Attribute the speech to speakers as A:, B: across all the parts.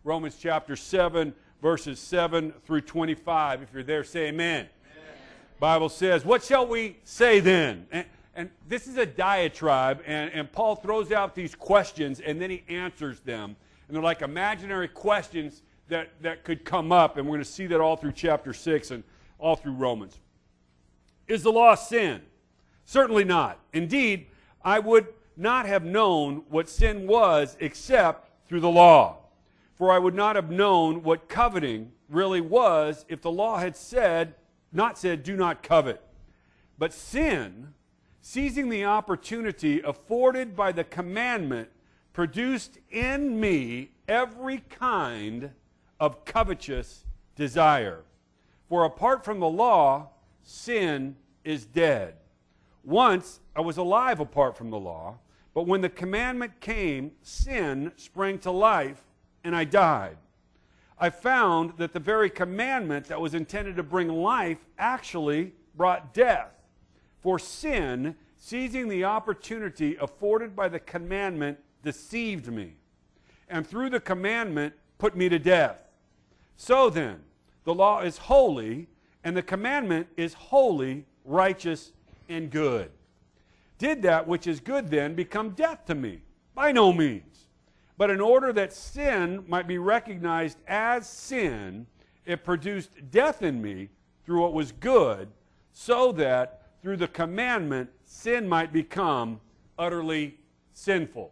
A: Romans chapter 7, verses 7 through 25. If you're there, say amen. Bible says, what shall we say then? And this is a diatribe, and Paul throws out these questions, and then he answers them. And they're like imaginary questions that could come up, and we're going to see that all through chapter 6 and all through Romans. Is the law sin? Certainly not. Indeed, I would not have known what sin was except through the law. For I would not have known what coveting really was if the law had not said, do not covet. But sin, seizing the opportunity afforded by the commandment, produced in me every kind of covetous desire. For apart from the law, sin is dead. Once I was alive apart from the law, but when the commandment came, sin sprang to life, and I died. I found that the very commandment that was intended to bring life actually brought death. For sin, seizing the opportunity afforded by the commandment, deceived me, and through the commandment put me to death. So then, the law is holy, and the commandment is holy, righteous, and good. Did that which is good then become death to me? By no means. But in order that sin might be recognized as sin, it produced death in me through what was good, so that through the commandment sin might become utterly sinful.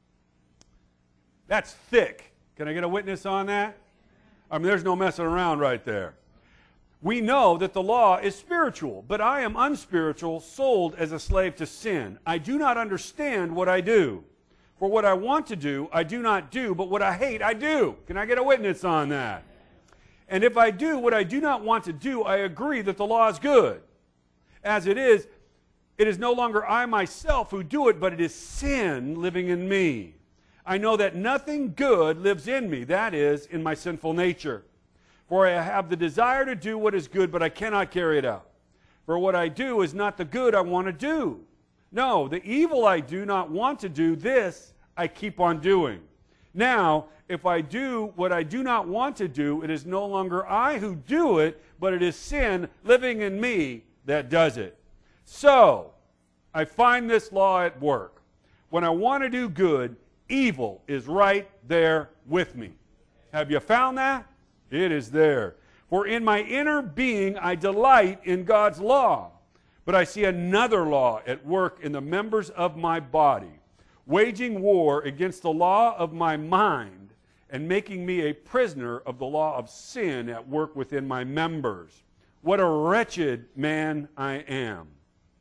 A: That's thick. Can I get a witness on that? I mean, there's no messing around right there. We know that the law is spiritual, but I am unspiritual, sold as a slave to sin. I do not understand what I do. For what I want to do, I do not do, but what I hate, I do. Can I get a witness on that? And if I do what I do not want to do, I agree that the law is good. As it is no longer I myself who do it, but it is sin living in me. I know that nothing good lives in me, that is, in my sinful nature. For I have the desire to do what is good, but I cannot carry it out. For what I do is not the good I want to do. No, the evil I do not want to do, this I keep on doing. Now, if I do what I do not want to do, it is no longer I who do it, but it is sin living in me that does it. So, I find this law at work. When I want to do good, evil is right there with me. Have you found that? It is there. For in my inner being I delight in God's law. But I see another law at work in the members of my body, waging war against the law of my mind and making me a prisoner of the law of sin at work within my members. What a wretched man I am.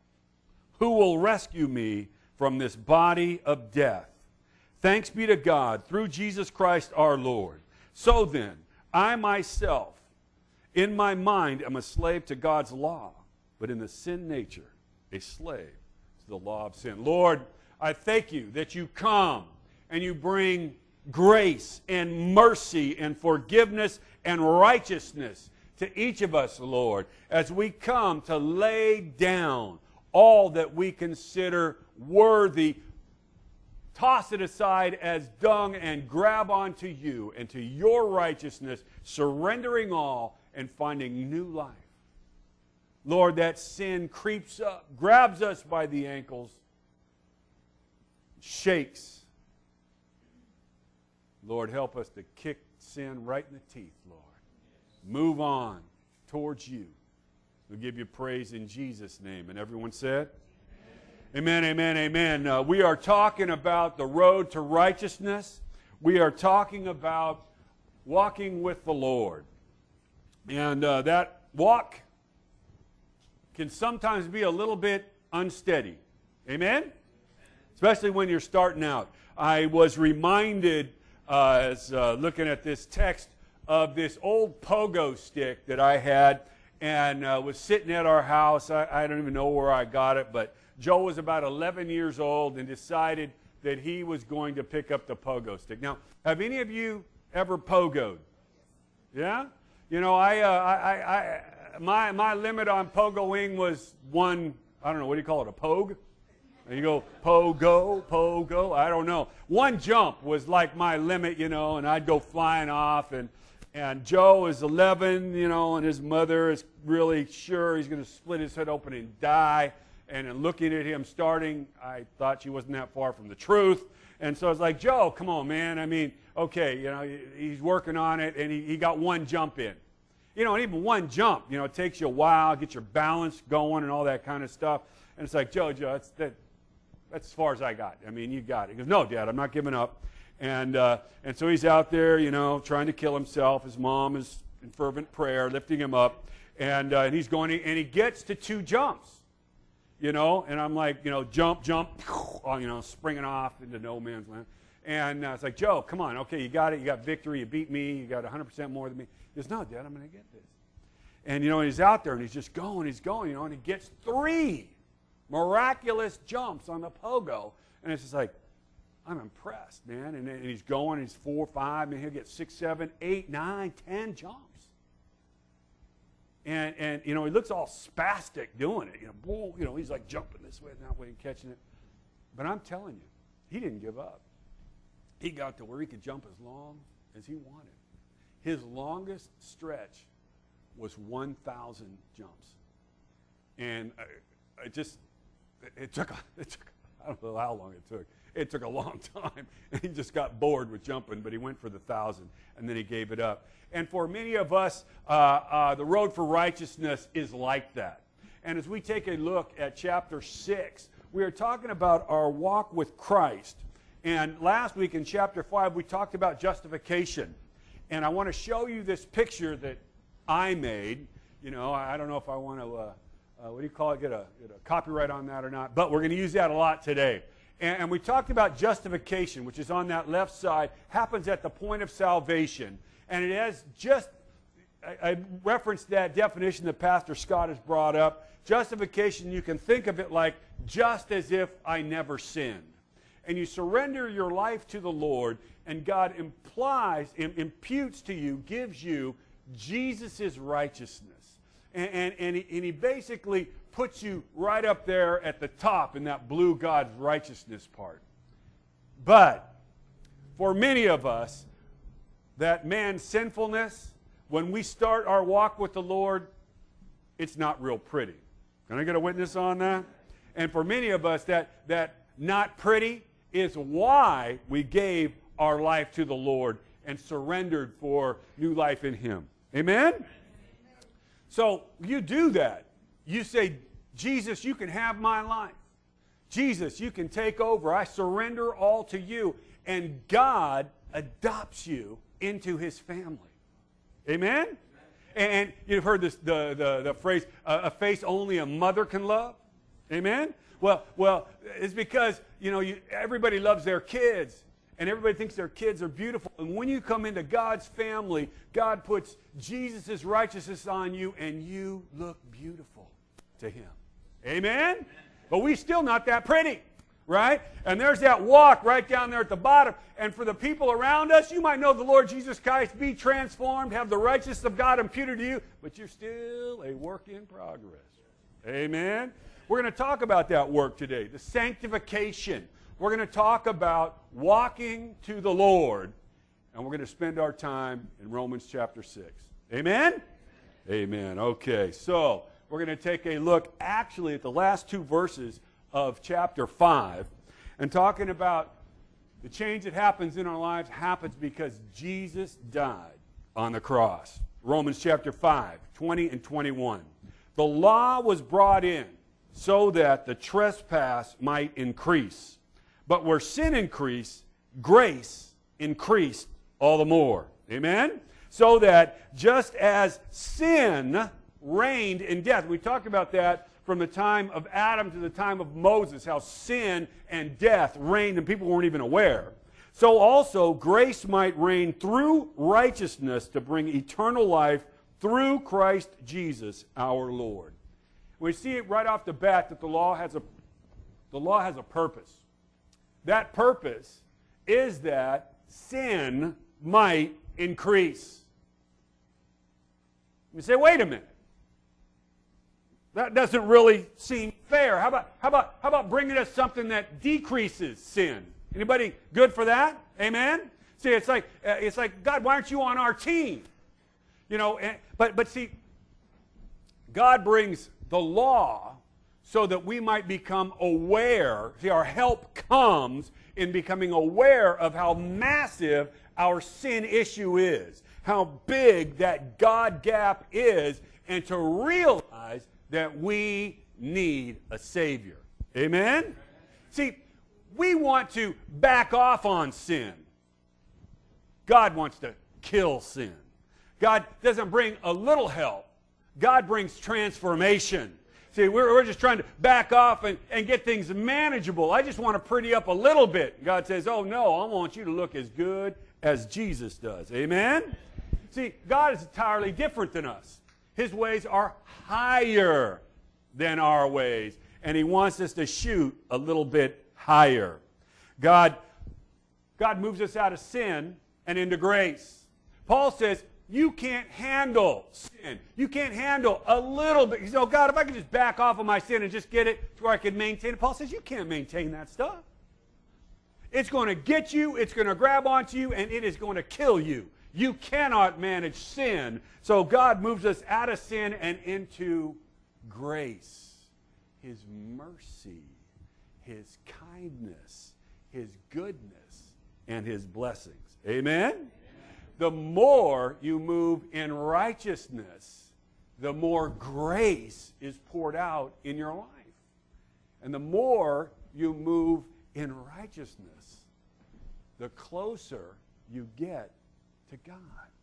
A: Who will rescue me from this body of death? Thanks be to God through Jesus Christ our Lord. So then, I myself, in my mind, am a slave to God's law, but in the sin nature, a slave to the law of sin. Lord, I thank you that you come and you bring grace and mercy and forgiveness and righteousness to each of us, Lord, as we come to lay down all that we consider worthy, toss it aside as dung and grab onto you and to your righteousness, surrendering all and finding new life. Lord, that sin creeps up, grabs us by the ankles, shakes. Lord, help us to kick sin right in the teeth, Lord. Move on towards you. We'll give you praise in Jesus' name. And everyone said? Amen, amen, amen. We are talking about the road to righteousness. We are talking about walking with the Lord. And that walk can sometimes be a little bit unsteady. Amen? Especially when you're starting out. I was reminded, as looking at this text, of this old pogo stick that I had and was sitting at our house. I don't even know where I got it, but Joe was about 11 years old and decided that he was going to pick up the pogo stick. Now, have any of you ever pogoed? Yeah? You know, my limit on pogoing was one, I don't know, what do you call it, a pogue? And you go, pogo, pogo, I don't know. One jump was like my limit, you know, and I'd go flying off. And Joe is 11, you know, and his mother is really sure he's going to split his head open and die. And in looking at him starting, I thought she wasn't that far from the truth. And so I was like, Joe, come on, man. I mean, okay, you know, he's working on it, and he got one jump in. You know, and even one jump, you know, it takes you a while, get your balance going and all that kind of stuff. And it's like, Joe, that's as far as I got. I mean, you got it. He goes, no, Dad, I'm not giving up. And so he's out there, you know, trying to kill himself. His mom is in fervent prayer, lifting him up. And he's going, and he gets to 2 jumps, you know. And I'm like, you know, jump, jump, you know, springing off into no man's land. And it's like, Joe, come on. Okay, you got it. You got victory. You beat me. You got 100% more than me. He goes, no, Dad, I'm going to get this. And, you know, he's out there, and he's just going, you know, and he gets 3 miraculous jumps on the pogo. And it's just like, I'm impressed, man. And he's going, he's 4, 5, and he'll get 6, 7, 8, 9, 10 jumps. And you know, he looks all spastic doing it. You know, boom, you know, he's like jumping this way and that way and catching it. But I'm telling you, he didn't give up. He got to where he could jump as long as he wanted. His longest stretch was 1,000 jumps. And it took, I don't know how long it took. It took a long time. And he just got bored with jumping, but he went for the 1,000, and then he gave it up. And for many of us, the road for righteousness is like that. And as we take a look at chapter 6, we are talking about our walk with Christ. And last week in chapter 5, we talked about justification. And I want to show you this picture that I made. You know, I don't know if I want to, what do you call it, get a copyright on that or not. But we're going to use that a lot today. And we talked about justification, which is on that left side, happens at the point of salvation. And it has just, I referenced that definition that Pastor Scott has brought up. Justification, you can think of it like just as if I never sinned. And you surrender your life to the Lord, and God imputes to you, gives you Jesus' righteousness. And he basically puts you right up there at the top in that blue God's righteousness part. But for many of us, that man's sinfulness, when we start our walk with the Lord, it's not real pretty. Can I get a witness on that? And for many of us, that not pretty is why we gave our life to the Lord and surrendered for new life in Him. Amen? So you do that. You say, Jesus, you can have my life. Jesus, you can take over. I surrender all to you. And God adopts you into His family. Amen? And you've heard this, the phrase, a face only a mother can love. Amen? Well, it's because, you know, everybody loves their kids. And everybody thinks their kids are beautiful. And when you come into God's family, God puts Jesus' righteousness on you, and you look beautiful to Him. Amen? But we're still not that pretty, right? And there's that walk right down there at the bottom. And for the people around us, you might know the Lord Jesus Christ, be transformed, have the righteousness of God imputed to you, but you're still a work in progress. Amen? We're going to talk about that work today, the sanctification. We're going to talk about walking to the Lord, and we're going to spend our time in Romans chapter 6. Amen? Amen. Okay, so we're going to take a look actually at the last 2 verses of chapter 5, and talking about the change that happens in our lives happens because Jesus died on the cross. Romans chapter 5, 20 and 21. The law was brought in so that the trespass might increase. But where sin increased, grace increased all the more. Amen? So that just as sin reigned in death, we talked about that from the time of Adam to the time of Moses, how sin and death reigned and people weren't even aware. So also grace might reign through righteousness to bring eternal life through Christ Jesus our Lord. We see it right off the bat that the law has a purpose. That purpose is that sin might increase. You say, wait a minute. That doesn't really seem fair. How about bringing us something that decreases sin? Anybody good for that? Amen? See, it's like, God, why aren't you on our team? You know, but see, God brings the law so that we might become aware. See, our help comes in becoming aware of how massive our sin issue is, how big that God gap is, and to realize that we need a Savior. Amen? See, we want to back off on sin. God wants to kill sin. God doesn't bring a little help. God brings transformation. See, we're just trying to back off and get things manageable. I just want to pretty up a little bit. God says, oh no, I want you to look as good as Jesus does. Amen? See, God is entirely different than us. His ways are higher than our ways. And He wants us to shoot a little bit higher. God moves us out of sin and into grace. Paul says, you can't handle sin. You can't handle a little bit. You say, oh, God, if I could just back off of my sin and just get it to where I can maintain it. Paul says, you can't maintain that stuff. It's going to get you, it's going to grab onto you, and it is going to kill you. You cannot manage sin. So God moves us out of sin and into grace. His mercy, His kindness, His goodness, and His blessings. Amen? The more you move in righteousness, the more grace is poured out in your life. And the more you move in righteousness, the closer you get to God.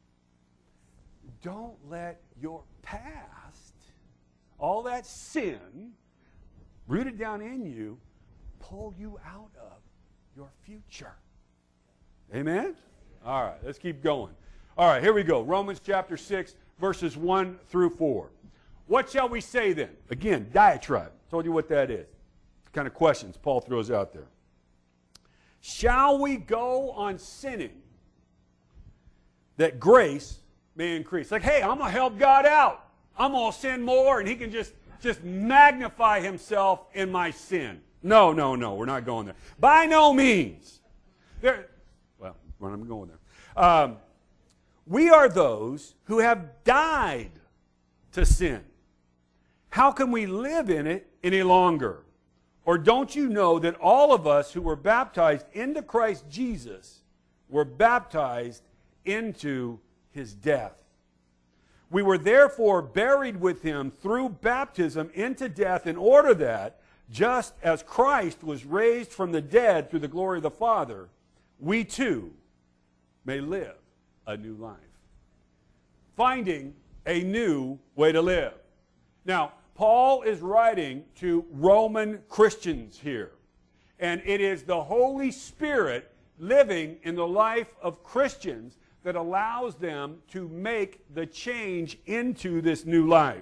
A: Don't let your past, all that sin rooted down in you, pull you out of your future. Amen? All right, let's keep going. All right, here we go. Romans chapter 6, verses 1 through 4. What shall we say then? Again, diatribe. Told you what that is. The kind of questions Paul throws out there. Shall we go on sinning that grace may increase? Like, hey, I'm going to help God out. I'm going to sin more, and He can just magnify Himself in my sin. No, we're not going there. By no means. I'm going there. We are those who have died to sin. How can we live in it any longer? Or don't you know that all of us who were baptized into Christ Jesus were baptized into His death? We were therefore buried with Him through baptism into death, in order that, just as Christ was raised from the dead through the glory of the Father, we too may live a new life. Finding a new way to live. Now, Paul is writing to Roman Christians here. And it is the Holy Spirit living in the life of Christians that allows them to make the change into this new life.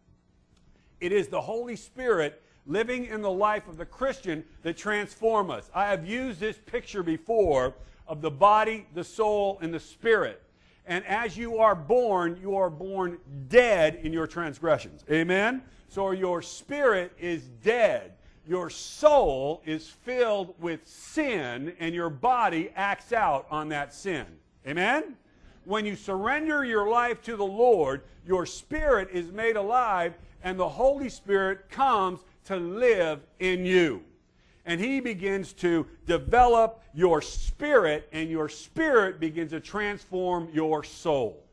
A: It is the Holy Spirit living in the life of the Christian that transforms us. I have used this picture before of the body, the soul, and the spirit. And as you are born dead in your transgressions. Amen? So your spirit is dead. Your soul is filled with sin, and your body acts out on that sin. Amen? When you surrender your life to the Lord, your spirit is made alive, and the Holy Spirit comes to live in you. And He begins to develop your spirit, and your spirit begins to transform your soul.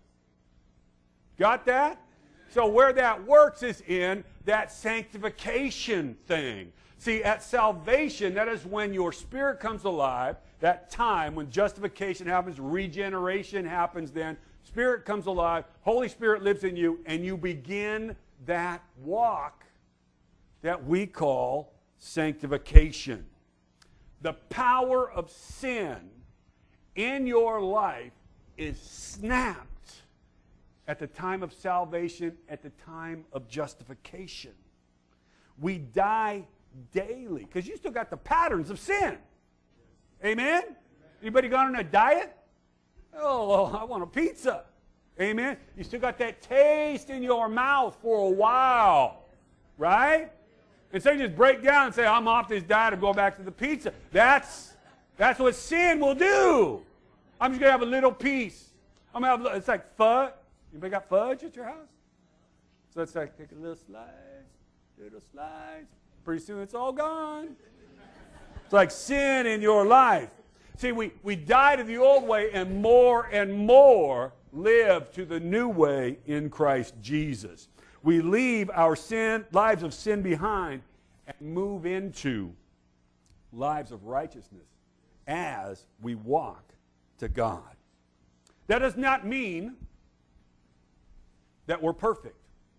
A: Got that? So where that works is in that sanctification thing. See, at salvation, that is when your spirit comes alive, that time when justification happens, regeneration happens then, spirit comes alive, Holy Spirit lives in you, and you begin that walk that we call sanctification. The power of sin in your life is snapped at the time of salvation, at the time of justification. We die daily because you still got the patterns of sin. Amen? Anybody gone on a diet? Oh, well, I want a pizza. Amen? You still got that taste in your mouth for a while. Right? Instead of just break down and say, I'm off this diet, I'm going back to the pizza. That's what sin will do. I'm just going to have a little piece. It's like fudge. Anybody got fudge at your house? So it's like, take a little slice. Pretty soon it's all gone. It's like sin in your life. See, we die to the old way and more live to the new way in Christ Jesus. We leave our lives of sin behind and move into lives of righteousness as we walk to God. That does not mean that we're perfect.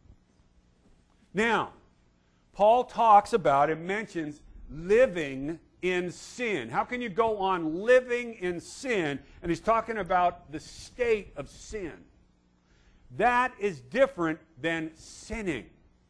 A: Now, Paul talks about and mentions living in sin. How can you go on living in sin? And he's talking about the state of sin. That is different than sinning.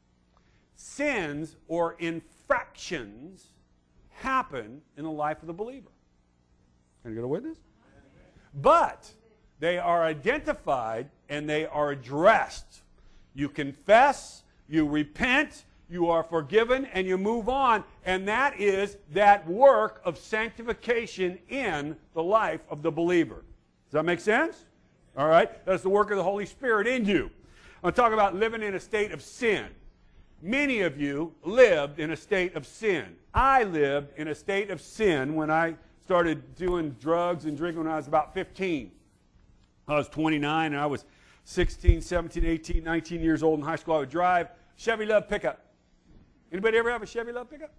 A: Sins or infractions happen in the life of the believer. Can I get a witness? But they are identified and they are addressed. You confess, you repent, you are forgiven, and you move on. And that is that work of sanctification in the life of the believer. Does that make sense? All right? That's the work of the Holy Spirit in you. I'm going to talk about living in a state of sin. Many of you lived in a state of sin. I lived in a state of sin when I started doing drugs and drinking when I was about 15. I was 29 and I was 16, 17, 18, 19 years old in high school. I would drive Chevy Love pickup. Anybody ever have a Chevy Love pickup?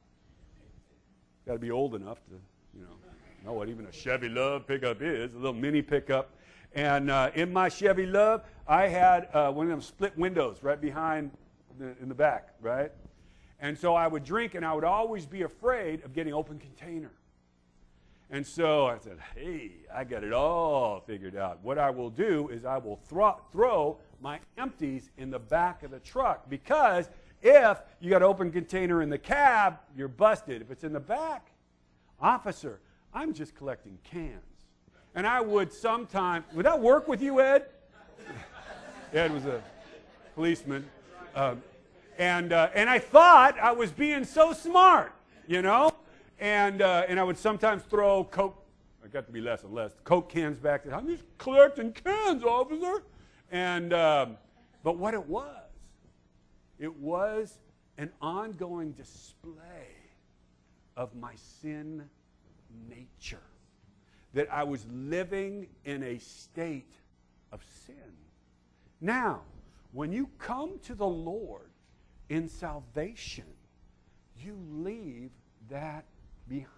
A: Got to be old enough to, know what even a Chevy Love pickup is, a little mini pickup. And in my Chevy Love, I had one of them split windows right behind in the back, right? And so I would drink, and I would always be afraid of getting open container. And so I said, hey, I got it all figured out. What I will do is I will throw my empties in the back of the truck, because if you got an open container in the cab, you're busted. If it's in the back, officer, I'm just collecting cans. And I would sometimes, would that work with you, Ed? Ed was a policeman. And I thought I was being so smart, And I would sometimes throw Coke, I got to be less and less, Coke cans back there. I'm just collecting cans, officer. And, but what it was an ongoing display of my sin nature. That I was living in a state of sin. Now, when you come to the Lord in salvation, you leave that behind.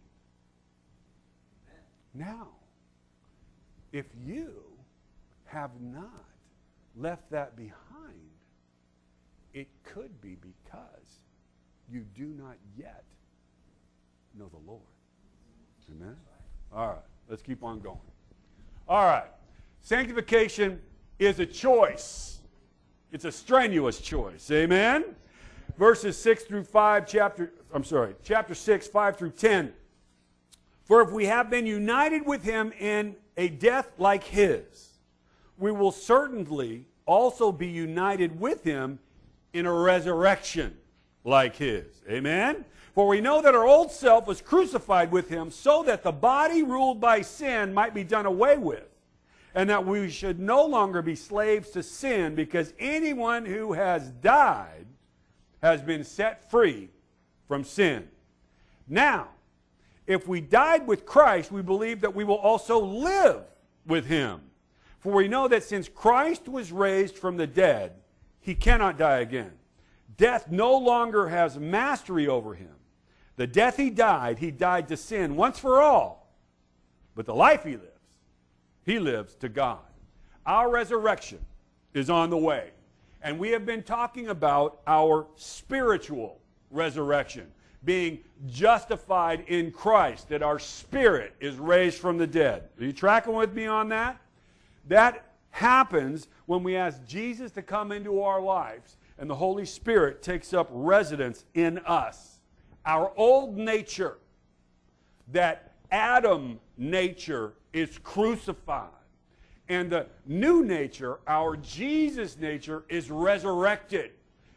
A: Now, if you have not left that behind, it could be because you do not yet know the Lord. Amen? All right, let's keep on going. All right, sanctification is a choice. It's a strenuous choice. Amen? Verses 6 through 5, chapter 6, 5 through 10. For if we have been united with him in a death like his, we will certainly also be united with him in a resurrection like his. Amen? For we know that our old self was crucified with him so that the body ruled by sin might be done away with, and that we should no longer be slaves to sin, because anyone who has died has been set free from sin. Now, if we died with Christ, we believe that we will also live with him. For we know that since Christ was raised from the dead, he cannot die again. Death no longer has mastery over him. The death he died to sin once for all. But the life he lives to God. Our resurrection is on the way. And we have been talking about our spiritual resurrection, being justified in Christ, that our spirit is raised from the dead. Are you tracking with me on that? That happens when we ask Jesus to come into our lives and the Holy Spirit takes up residence in us. Our old nature, that Adam nature, is crucified. And the new nature, our Jesus nature, is resurrected.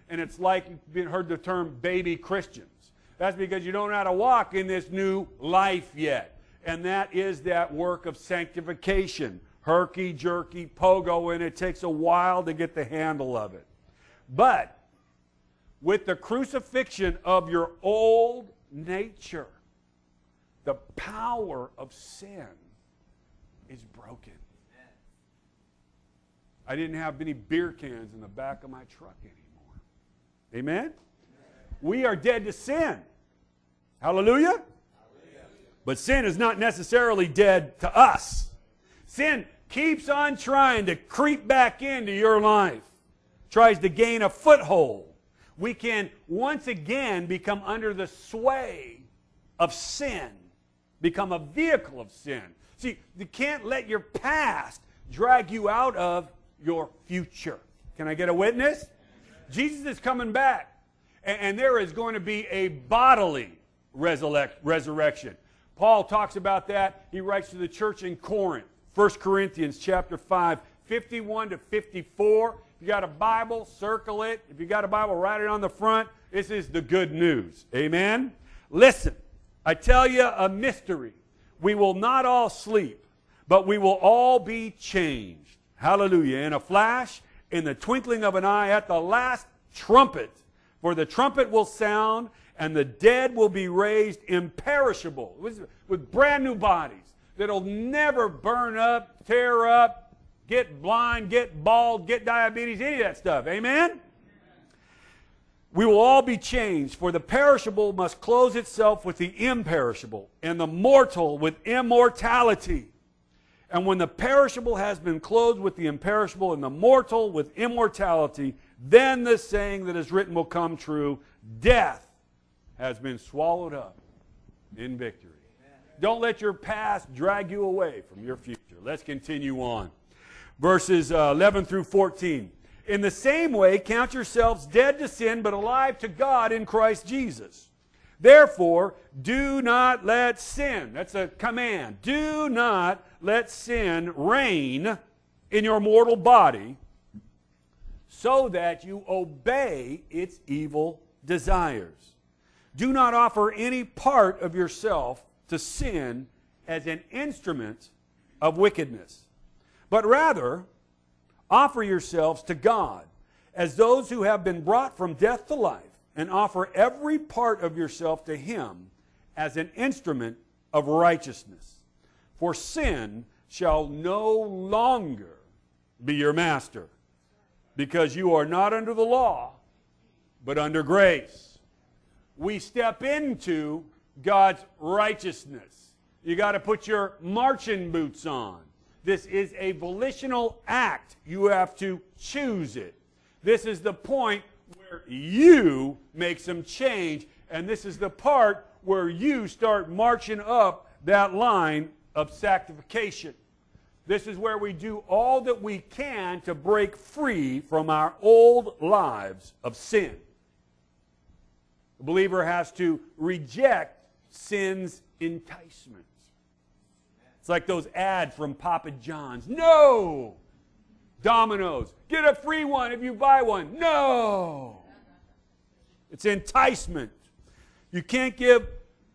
A: and it's like you've heard the term baby Christians. That's because you don't know how to walk in this new life yet. And that is that work of sanctification. Herky-jerky, pogo, and it takes a while to get the handle of it. But with the crucifixion of your old nature, the power of sin is broken. I didn't have any beer cans in the back of my truck anymore. Amen? We are dead to sin. Hallelujah? But sin is not necessarily dead to us. Sin keeps on trying to creep back into your life, tries to gain a foothold. We can once again become under the sway of sin, become a vehicle of sin. See, you can't let your past drag you out of your future. Can I get a witness? Jesus is coming back, and there is going to be a bodily resurrection. Paul talks about that. He writes to the church in Corinth, 1 Corinthians chapter 5, 51 to 54. If you got a Bible, circle it. If you got a Bible, write it on the front. This is the good news. Amen? Listen, I tell you a mystery. We will not all sleep, but we will all be changed. Hallelujah. In a flash, in the twinkling of an eye, at the last trumpet. For the trumpet will sound, and the dead will be raised imperishable, with brand new bodies that'll never burn up, tear up, get blind, get bald, get diabetes, any of that stuff. Amen? We will all be changed, for the perishable must clothe itself with the imperishable, and the mortal with immortality. And when the perishable has been clothed with the imperishable, and the mortal with immortality, then the saying that is written will come true: death has been swallowed up in victory. Amen. Don't let your past drag you away from your future. Let's continue on. Verses 11 through 14. In the same way, count yourselves dead to sin, but alive to God in Christ Jesus. Therefore, do not let sin, that's a command, do not let sin reign in your mortal body, so that you obey its evil desires. Do not offer any part of yourself to sin as an instrument of wickedness, but rather offer yourselves to God as those who have been brought from death to life, and offer every part of yourself to Him as an instrument of righteousness. For sin shall no longer be your master, because you are not under the law, but under grace. We step into God's righteousness. You got to put your marching boots on. This is a volitional act. You have to choose it. This is the point where you make some change, and this is the part where you start marching up that line of sanctification. This is where we do all that we can to break free from our old lives of sin. The believer has to reject sin's enticements. It's like those ads from Papa John's. No! Domino's. Get a free one if you buy one. No! It's enticement. You can't give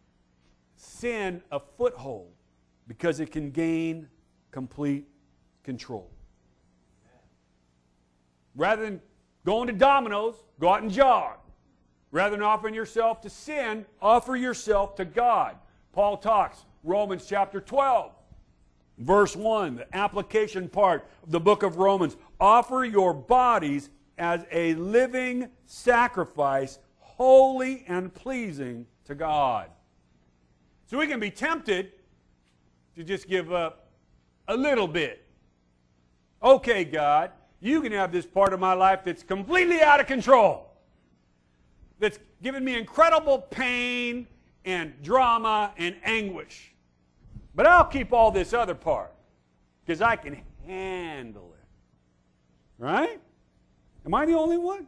A: sin a foothold because it can gain complete control. Rather than going to Domino's, go out and jog. Rather than offering yourself to sin, offer yourself to God. Paul talks, Romans chapter 12. Verse 1, the application part of the book of Romans. Offer your bodies as a living sacrifice, holy and pleasing to God. So we can be tempted to just give up a little bit. Okay, God, you can have this part of my life that's completely out of control, that's given me incredible pain and drama and anguish. But I'll keep all this other part because I can handle it. Right? Am I the only one?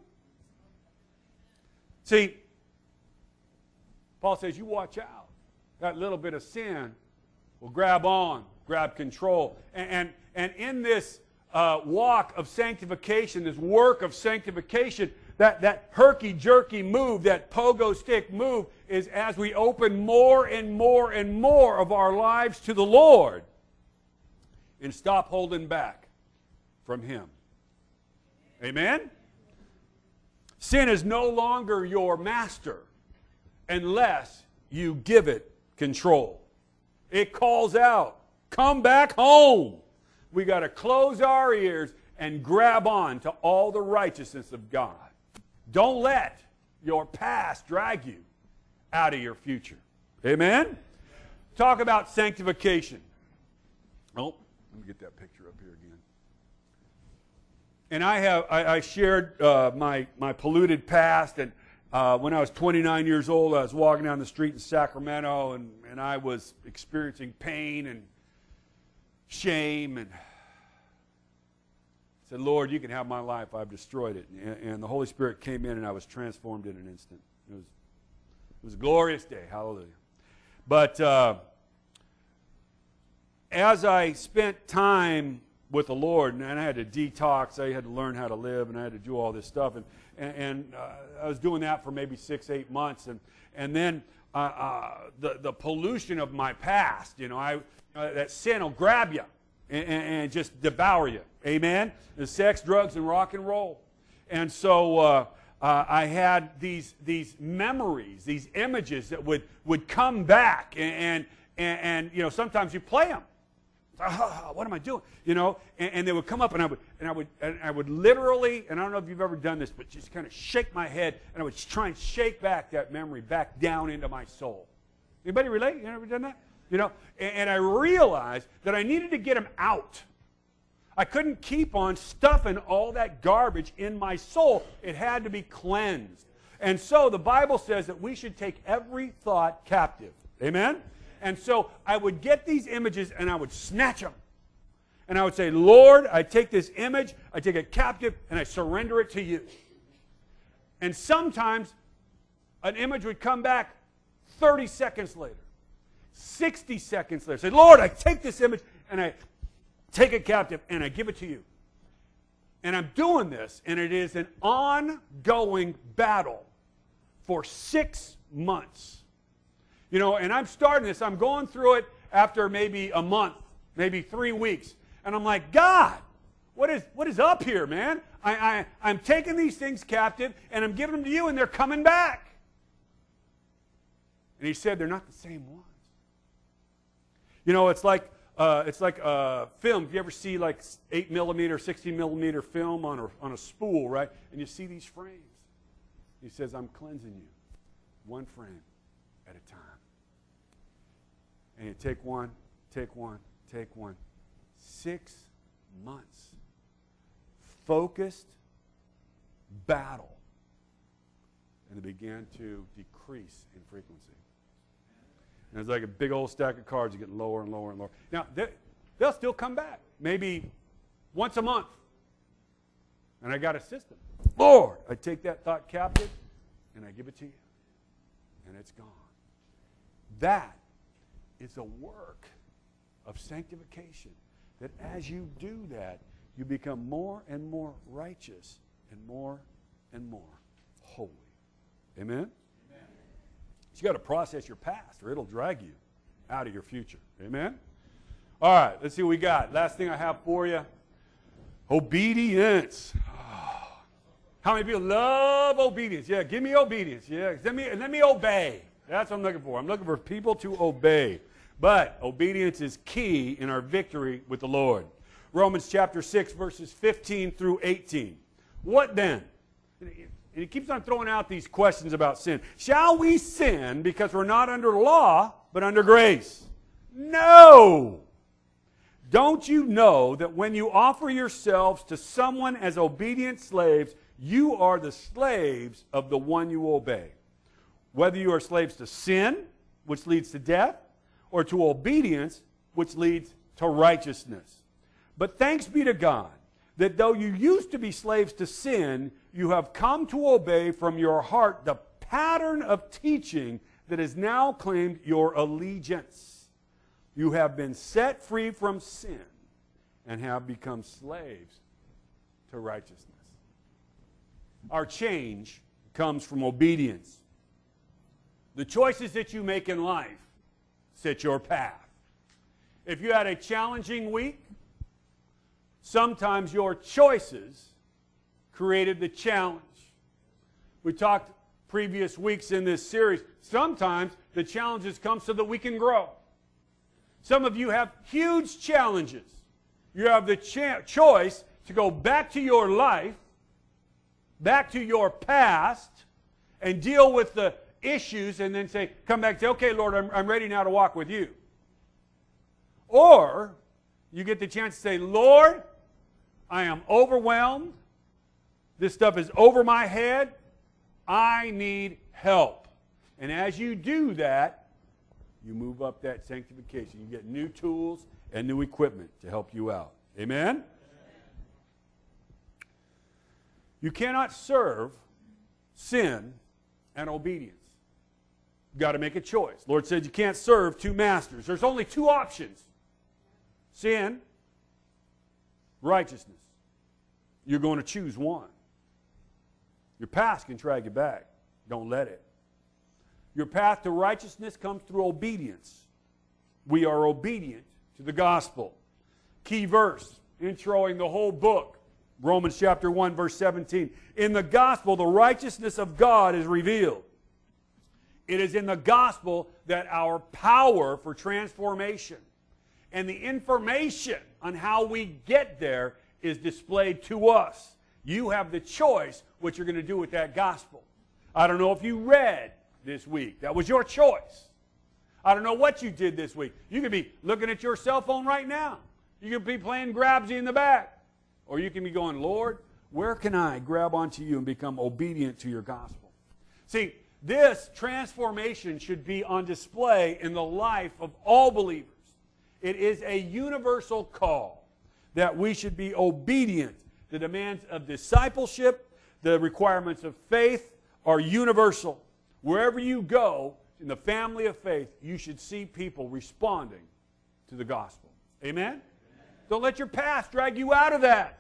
A: See, Paul says, you watch out. That little bit of sin will grab on, grab control. And in this walk of sanctification, this work of sanctification, that herky-jerky move, that pogo stick move, is as we open more and more and more of our lives to the Lord and stop holding back from Him. Amen? Sin is no longer your master unless you give it control. It calls out, come back home. We got to close our ears and grab on to all the righteousness of God. Don't let your past drag you out of your future. Amen? Talk about sanctification. Oh, let me get that picture up here again. And I shared my polluted past, and when I was 29 years old, I was walking down the street in Sacramento, and I was experiencing pain and shame, and said, Lord, you can have my life. I've destroyed it. And the Holy Spirit came in, and I was transformed in an instant. It was a glorious day. Hallelujah. But as I spent time with the Lord, and I had to detox, I had to learn how to live, and I had to do all this stuff, and I was doing that for maybe 6-8 months, and then the pollution of my past, that sin will grab you and just devour you. Amen? The sex, drugs, and rock and roll. And so I had these memories, these images that would come back, and sometimes you play them. What am I doing? And they would come up, and I would literally, and I don't know if you've ever done this, but just kind of shake my head, and I would try and shake back that memory back down into my soul. Anybody relate? You ever done that? And I realized that I needed to get them out. I couldn't keep on stuffing all that garbage in my soul. It had to be cleansed. And so the Bible says that we should take every thought captive. Amen? And so I would get these images and I would snatch them. And I would say, Lord, I take this image, I take it captive, and I surrender it to you. And sometimes an image would come back 30 seconds later, 60 seconds later. Say, Lord, I take this image and I take it captive and I give it to you. And I'm doing this, and it is an ongoing battle for 6 months. And I'm starting this. I'm going through it after maybe a month, maybe 3 weeks. And I'm like, God, what is up here, man? I'm taking these things captive, and I'm giving them to you, and they're coming back. And He said, they're not the same ones. It's like film. If you ever see like 8mm, 16mm film on a spool, right? And you see these frames. He says, I'm cleansing you one frame at a time. And you take one, take one, take one. 6 months. Focused battle. And it began to decrease in frequency. And it's like a big old stack of cards. You're getting lower and lower and lower. Now, they'll still come back. Maybe once a month. And I got a system. Lord, I take that thought captive and I give it to you. And it's gone. That is a work of sanctification. That as you do that, you become more and more righteous and more holy. Amen? You got to process your past, or it'll drag you out of your future. Amen? All right, let's see what we got. Last thing I have for you, obedience. Oh. How many people love obedience? Yeah, give me obedience. Yeah, let me obey. That's what I'm looking for. I'm looking for people to obey. But obedience is key in our victory with the Lord. Romans chapter 6, verses 15 through 18. What then? And he keeps on throwing out these questions about sin. Shall we sin because we're not under law, but under grace? No! Don't you know that when you offer yourselves to someone as obedient slaves, you are the slaves of the one you obey? Whether you are slaves to sin, which leads to death, or to obedience, which leads to righteousness. But thanks be to God, that though you used to be slaves to sin, you have come to obey from your heart the pattern of teaching that has now claimed your allegiance. You have been set free from sin and have become slaves to righteousness. Our change comes from obedience. The choices that you make in life set your path. If you had a challenging week, sometimes your choices created the challenge. We talked previous weeks in this series. Sometimes the challenges come so that we can grow. Some of you have huge challenges. You have the choice to go back to your life, back to your past, and deal with the issues and then come back and say, okay, Lord, I'm ready now to walk with you. Or you get the chance to say, Lord, I am overwhelmed. This stuff is over my head. I need help. And as you do that, you move up that sanctification. You get new tools and new equipment to help you out. Amen? You cannot serve sin and obedience. You've got to make a choice. The Lord said you can't serve two masters. There's only two options. Sin, righteousness. You're going to choose one. Your past can drag you back. Don't let it. Your path to righteousness comes through obedience. We are obedient to the gospel. Key verse, introing the whole book, Romans chapter 1, verse 17. In the gospel, the righteousness of God is revealed. It is in the gospel that our power for transformation and the information on how we get there is displayed to us. You have the choice what you're going to do with that gospel. I don't know if you read this week. That was your choice. I don't know what you did this week. You could be looking at your cell phone right now. You could be playing grabsy in the back. Or you can be going, Lord, where can I grab onto you and become obedient to your gospel? See, this transformation should be on display in the life of all believers. It is a universal call that we should be obedient. The demands of discipleship, the requirements of faith are universal. Wherever you go in the family of faith, you should see people responding to the gospel. Amen? Don't let your past drag you out of that.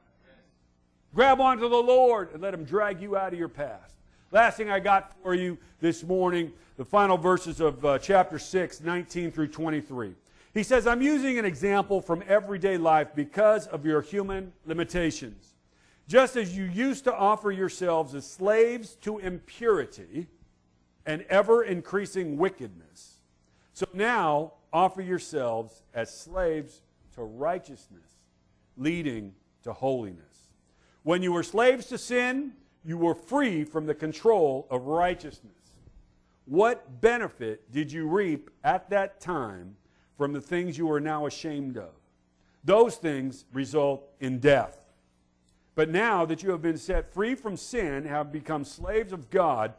A: Grab onto the Lord and let Him drag you out of your past. Last thing I got for you this morning, the final verses of chapter 6, 19 through 23. He says, I'm using an example from everyday life because of your human limitations. Just as you used to offer yourselves as slaves to impurity and ever-increasing wickedness, so now offer yourselves as slaves to righteousness, leading to holiness. When you were slaves to sin, you were free from the control of righteousness. What benefit did you reap at that time from the things you are now ashamed of? Those things result in death. But now that you have been set free from sin, have become slaves of God,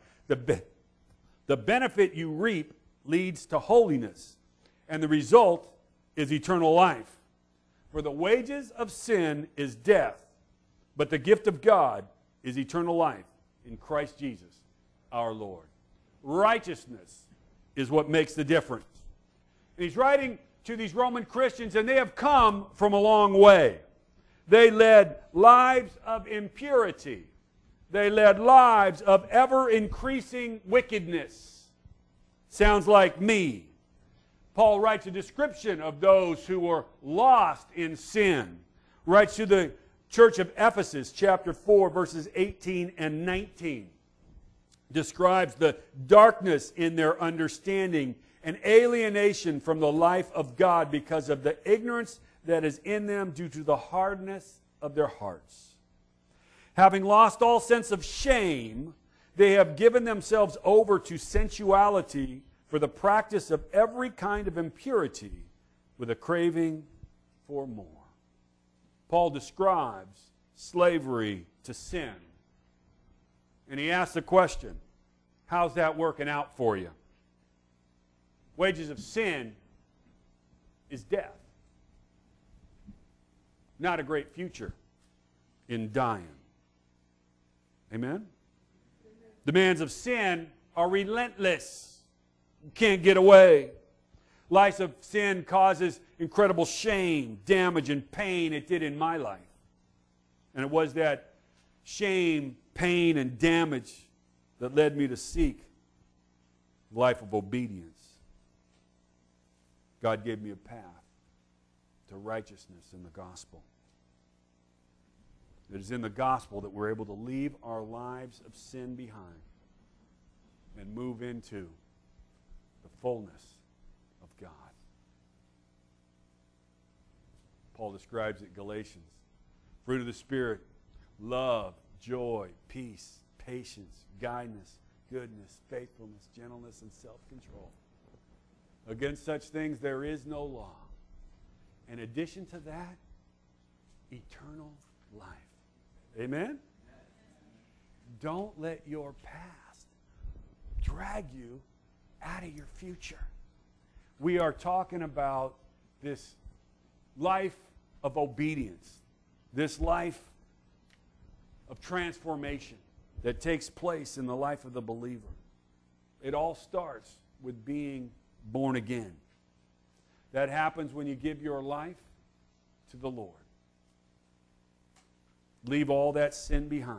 A: the benefit you reap leads to holiness, and the result is eternal life. For the wages of sin is death, but the gift of God is eternal life in Christ Jesus our Lord. Righteousness is what makes the difference. And he's writing to these Roman Christians, and they have come from a long way. They led lives of impurity. They led lives of ever-increasing wickedness. Sounds like me. Paul writes a description of those who were lost in sin. Writes to the church of Ephesus, chapter 4, verses 18 and 19. Describes the darkness in their understanding and alienation from the life of God because of the ignorance that is in them due to the hardness of their hearts. Having lost all sense of shame, they have given themselves over to sensuality for the practice of every kind of impurity with a craving for more. Paul describes slavery to sin. And he asks the question, how's that working out for you? Wages of sin is death. Not a great future in dying. Amen? Demands of sin are relentless. You can't get away. Life of sin causes incredible shame, damage, and pain. It did in my life. And it was that shame, pain, and damage that led me to seek a life of obedience. God gave me a path to righteousness in the gospel. It is in the gospel that we're able to leave our lives of sin behind and move into the fullness of God. Paul describes it in Galatians. Fruit of the Spirit, love, joy, peace, patience, kindness, goodness, faithfulness, gentleness, and self-control. Against such things there is no law. In addition to that, eternal life. Amen? Don't let your past drag you out of your future. We are talking about this life of obedience, this life of transformation that takes place in the life of the believer. It all starts with being born again. That happens when you give your life to the Lord. Leave all that sin behind.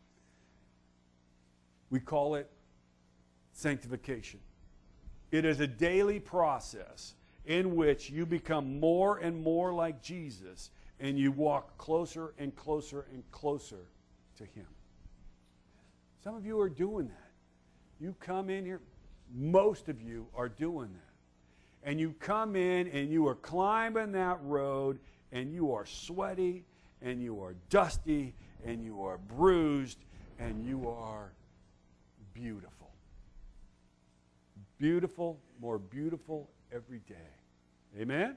A: We call it sanctification. It is a daily process in which you become more and more like Jesus and you walk closer and closer and closer to Him. Some of you are doing that. You come in here, most of you are doing that. And you come in and you are climbing that road and you are sweaty and you are dusty and you are bruised and you are beautiful. Beautiful, more beautiful every day. Amen?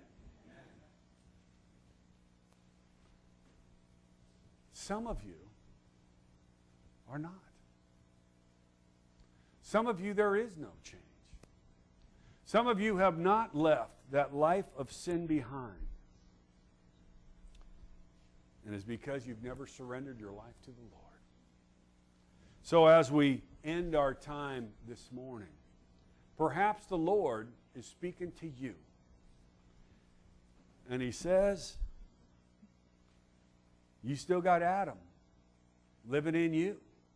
A: Some of you are not. Some of you, there is no change. Some of you have not left that life of sin behind. And it's because you've never surrendered your life to the Lord. So as we end our time this morning, perhaps the Lord is speaking to you. And He says, you still got Adam living in you,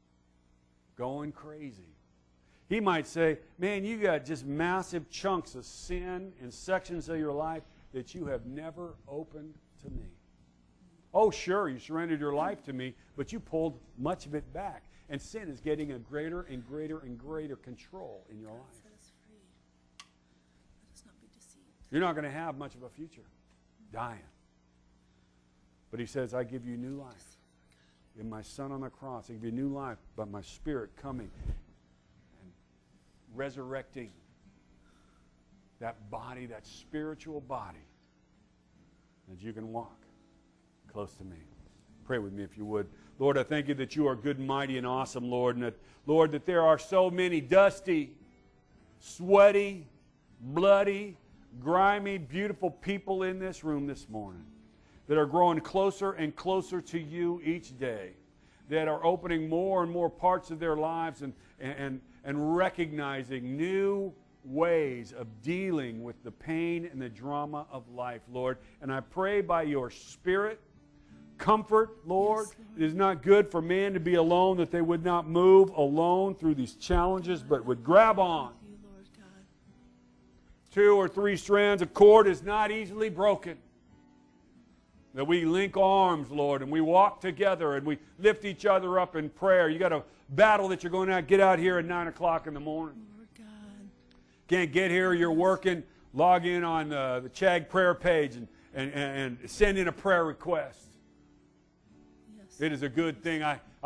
A: going crazy. He might say, man, you got just massive chunks of sin and sections of your life that you have never opened to me. Oh, sure, you surrendered your life to me, but you pulled much of it back. And sin is getting a greater and greater and greater control in your life.
B: Set us free. Let us not be deceived.
A: You're not going to have much of a future, dying. But He says, I give you new life. In my Son on the cross, I give you new life, but my Spirit coming and resurrecting that body, that spiritual body, that you can walk close to me. Pray with me if you would. Lord, I thank you that you are good, mighty, and awesome, Lord. And that, Lord, that there are so many dusty, sweaty, bloody, grimy, beautiful people in this room this morning that are growing closer and closer to you each day, that are opening more and more parts of their lives and recognizing new ways of dealing with the pain and the drama of life, Lord. And I pray by your Spirit, comfort, Lord.
B: Yes, Lord.
A: It is not good for man to be alone, that they would not move alone through these challenges, but would grab on.
B: You, Lord God.
A: 2 or 3 strands of cord is not easily broken. That we link arms, Lord, and we walk together and we lift each other up in prayer. You got a battle that you're going to get out here at 9 o'clock in the morning.
B: Lord God.
A: Can't get here, you're working, log in on the CHAG prayer page and send in a prayer request.
B: Yes.
A: It is a good thing.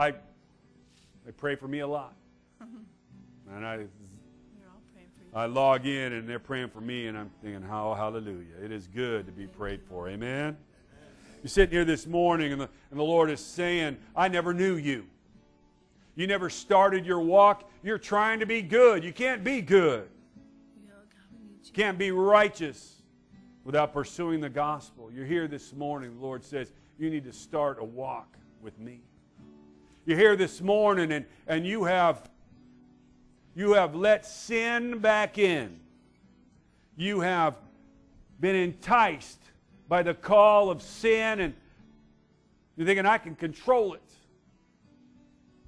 A: They pray for me a lot. And
B: We're all praying for you.
A: I log in and they're praying for me and I'm thinking, oh, hallelujah. It is good to be prayed for. Amen? You're sitting here this morning and the Lord is saying, I never knew you. You never started your walk. You're trying to be good. You can't be good.
B: Yeah, God, we need you.
A: You can't be righteous without pursuing the gospel. You're here this morning. The Lord says, you need to start a walk with me. You're here this morning and you have let sin back in. You have been enticed by the call of sin and you're thinking, I can control it.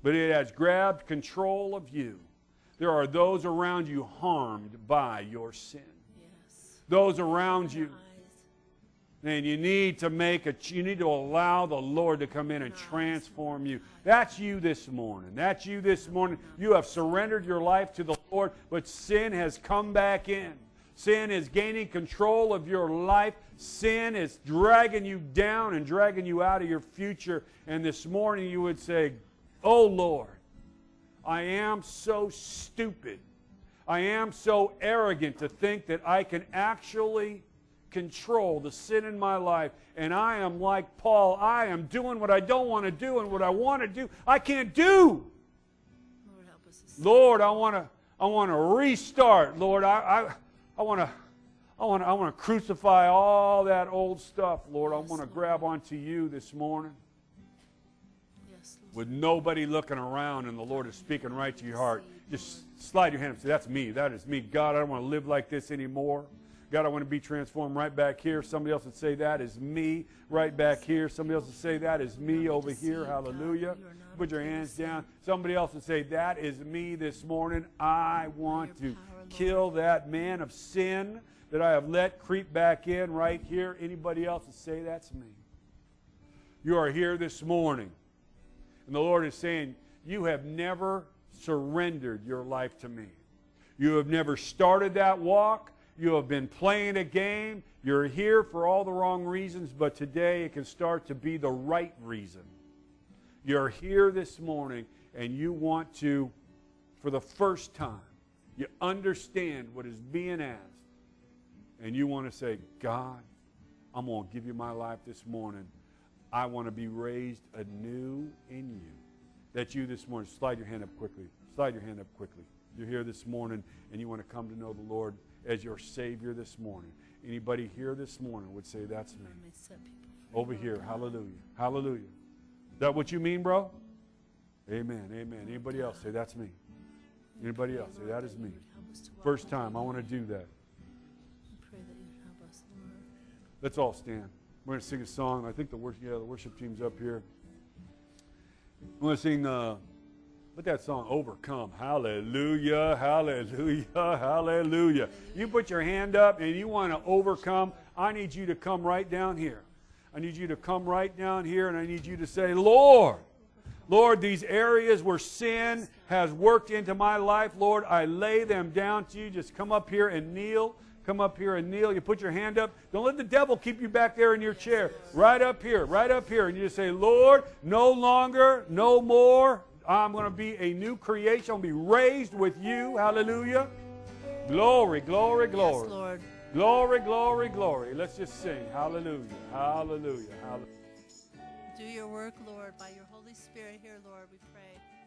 A: but it has grabbed control of you. There are those around you harmed by your sin.
B: Yes.
A: Those around
B: Their
A: you.
B: eyes.
A: And you need to allow the Lord to come in and transform you. That's you this morning. That's you this morning. You have surrendered your life to the Lord, but sin has come back in. Sin is gaining control of your life. Sin is dragging you down and dragging you out of your future. And this morning you would say, "Oh Lord, I am so stupid. I am so arrogant to think that I can actually control the sin in my life. And I am like Paul. I am doing what I don't want to do, and what I want to do, I can't do.
B: Lord, help us to see.
A: Lord, I want to restart. Lord, I want to crucify all that old stuff. Lord, I want to grab onto you this morning
B: Yes, Lord.
A: with nobody looking around, and the Lord is speaking right to your heart. Just slide your hand up and say, "That's me. That is me. God, I don't want to live like this anymore. God, I want to be transformed." Right back here. Somebody else would say, "That is me." Right back here. Somebody else would say, "That is me over here." Hallelujah. Put your hands down. Somebody else would say, "That is me this morning. I want to kill that man of sin that I have let creep back in right here." Anybody else would say, "That's me." You are here this morning, and the Lord is saying, you have never surrendered your life to me. You have never started that walk. You have been playing a game. You're here for all the wrong reasons, but today it can start to be the right reason. You're here this morning, and you want to, for the first time, you understand what is being asked, and you want to say, "God, I'm going to give you my life this morning. I want to be raised anew in you." That's you this morning. Slide your hand up quickly. Slide your hand up quickly. You're here this morning, and you want to come to know the Lord as your Savior this morning. Anybody here this morning would say, "That's me."
B: Lord, may set people free,
A: Over
B: Lord
A: here.
B: God.
A: Hallelujah. Hallelujah. Is that what you mean, bro? Amen. Amen. Anybody else say, "That's me"? Anybody else say, "That is me"? First time, I want to do that.
B: We pray that you would help us, Lord.
A: Let's all stand. We're going to sing a song. I think the worship team's up here. I'm going to sing, put that song, "Overcome." Hallelujah, hallelujah, hallelujah. You put your hand up and you want to overcome. I need you to come right down here. I need you to come right down here, and I need you to say, "Lord, Lord, these areas where sin has worked into my life, Lord, I lay them down to you." Just come up here and kneel. Come up here and kneel. You put your hand up. Don't let the devil keep you back there in your chair. Right up here, right up here. And you just say, "Lord, no longer, no more. I'm going to be a new creation. I'm going to be raised with you." Hallelujah. Glory, glory, glory.
B: Yes, Lord.
A: Glory, glory, glory. Let's just sing. Hallelujah, hallelujah, hallelujah.
B: Do your work, Lord, by your Holy Spirit here, Lord, we pray.